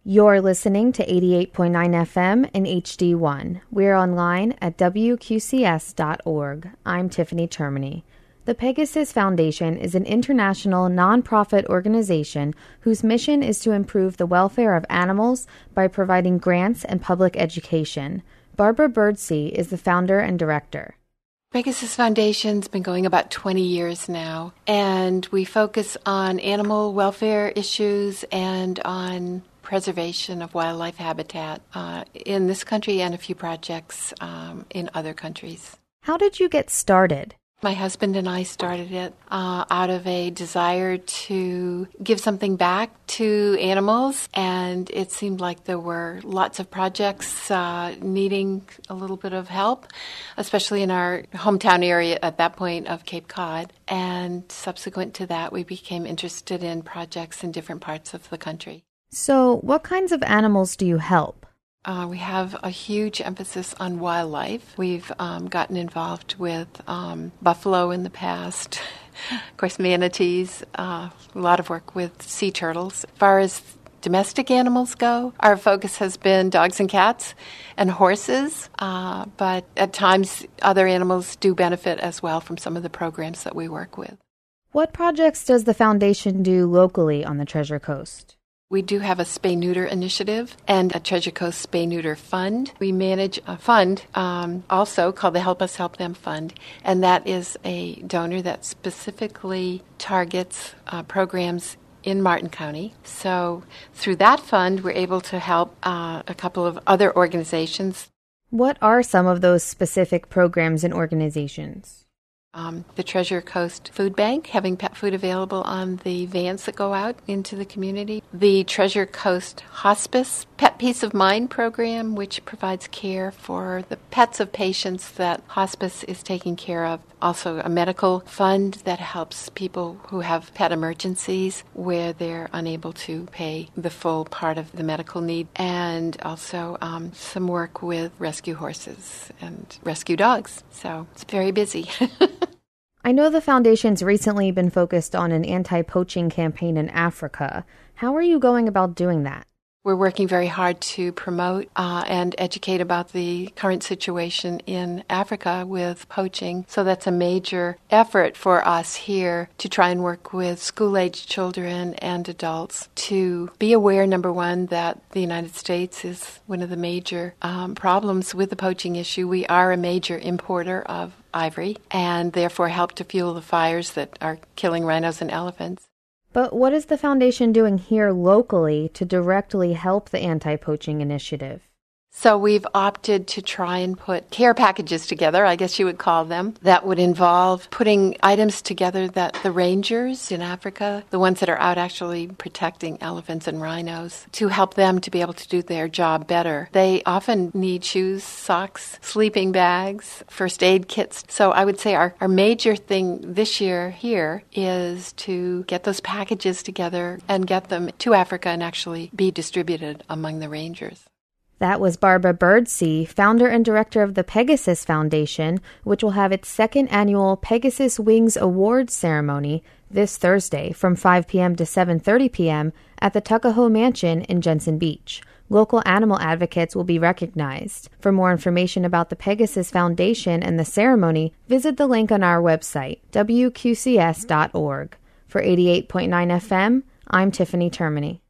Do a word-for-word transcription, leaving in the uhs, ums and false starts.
You're listening to eighty-eight point nine F M and H D one. We're online at W Q C S dot org. I'm Tiffany Termini. The Pegasus Foundation is an international nonprofit organization whose mission is to improve the welfare of animals by providing grants and public education. Barbara Birdsey is the founder and director. Pegasus Foundation's been going about twenty years now, and we focus on animal welfare issues and on preservation of wildlife habitat uh, in this country and a few projects um, in other countries. How did you get started? My husband and I started it uh, out of a desire to give something back to animals, and it seemed like there were lots of projects uh, needing a little bit of help, especially in our hometown area at that point of Cape Cod. And subsequent to that, we became interested in projects in different parts of the country. So, what kinds of animals do you help? Uh, we have a huge emphasis on wildlife. We've um, gotten involved with um, buffalo in the past, of course manatees, uh, a lot of work with sea turtles. As far as domestic animals go, our focus has been dogs and cats and horses, uh, but at times other animals do benefit as well from some of the programs that we work with. What projects does the foundation do locally on the Treasure Coast? We do have a spay-neuter initiative and a Treasure Coast Spay-Neuter Fund. We manage a fund um, also called the Help Us Help Them Fund, and that is a donor that specifically targets uh, programs in Martin County. So through that fund, we're able to help uh, a couple of other organizations. What are some of those specific programs and organizations? Um, the Treasure Coast Food Bank, having pet food available on the vans that go out into the community. The Treasure Coast Hospice Pet Peace of Mind program, which provides care for the pets of patients that hospice is taking care of. Also a medical fund that helps people who have pet emergencies where they're unable to pay the full part of the medical need. And also um, some work with rescue horses and rescue dogs. So it's very busy. I know the foundation's recently been focused on an anti-poaching campaign in Africa. How are you going about doing that? We're working very hard to promote uh, and educate about the current situation in Africa with poaching. So that's a major effort for us here to try and work with school-aged children and adults to be aware, number one, that the United States is one of the major um, problems with the poaching issue. We are a major importer of ivory and therefore help to fuel the fires that are killing rhinos and elephants. But what is the foundation doing here locally to directly help the anti-poaching initiative? So we've opted to try and put care packages together, I guess you would call them, that would involve putting items together that the rangers in Africa, the ones that are out actually protecting elephants and rhinos, to help them to be able to do their job better. They often need shoes, socks, sleeping bags, first aid kits. So I would say our, our major thing this year here is to get those packages together and get them to Africa and actually be distributed among the rangers. That was Barbara Birdsey, founder and director of the Pegasus Foundation, which will have its second annual Pegasus Wings Awards ceremony this Thursday from five p.m. to seven thirty p.m. at the Tuckahoe Mansion in Jensen Beach. Local animal advocates will be recognized. For more information about the Pegasus Foundation and the ceremony, visit the link on our website, W Q C S dot org. For eighty-eight point nine F M, I'm Tiffany Termini.